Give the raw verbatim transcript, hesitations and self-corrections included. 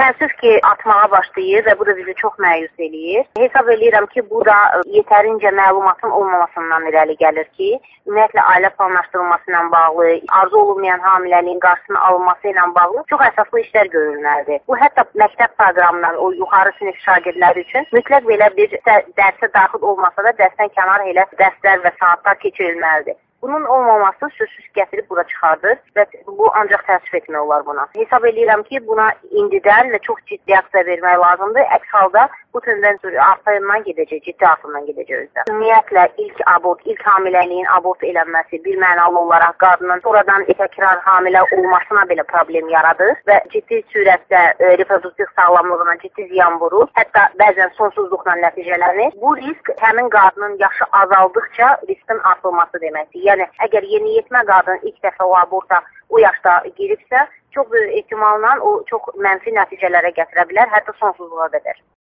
Təəssüf ki, atmağa başlayır və bu da bizi çox məyus eləyir. Hesab eləyirəm ki, bu da yetərincə məlumatın olmamasından irəli gəlir ki, ümumiyyətlə ailə planlaşdırılması ilə bağlı, arzu olunmayan hamiləliyin qarşısının alınması ilə bağlı çox əsaslı işlər görülməlidir. Bu hətta məktəb proqramından o yuxarı sinif şagirdləri üçün mütləq belə bir dərsə daxil olmasa da dərsdən kənar elə dərslər və saatlar keçirilməlidir. Bunun olmaması sözsüz gətirib bura çıxardır və bu ancaq təəssüf etmək olar buna. Hesab edirəm ki, buna indidən və çox ciddi reaksiya vermək lazımdır. Əks halda bu tendensiya artırından gedəcək, ciddi artırından gedəcək özdə. Ümumiyyətlə ilk abort, ilk hamiləliyin abort elənməsi bir mənalı olaraq qadının sonradan təkrar hamilə olmasına belə problem yaradır və ciddi sürətdə e, reproduktiv sağlamlığına ciddi ziyan vurur. Hətta bəzən sonsuzluqla nəticələnir. Bu risk həmin qadının yaşı azaldıqca riskin artırılması deməkdir. Yəni, əgər yeniyetmə qadın ilk dəfə o aborta o yaşda giribsə, çox böyük ehtimalla o çox mənfi nəticələrə gətirə bilər, hətta sonsuzluğa qədər.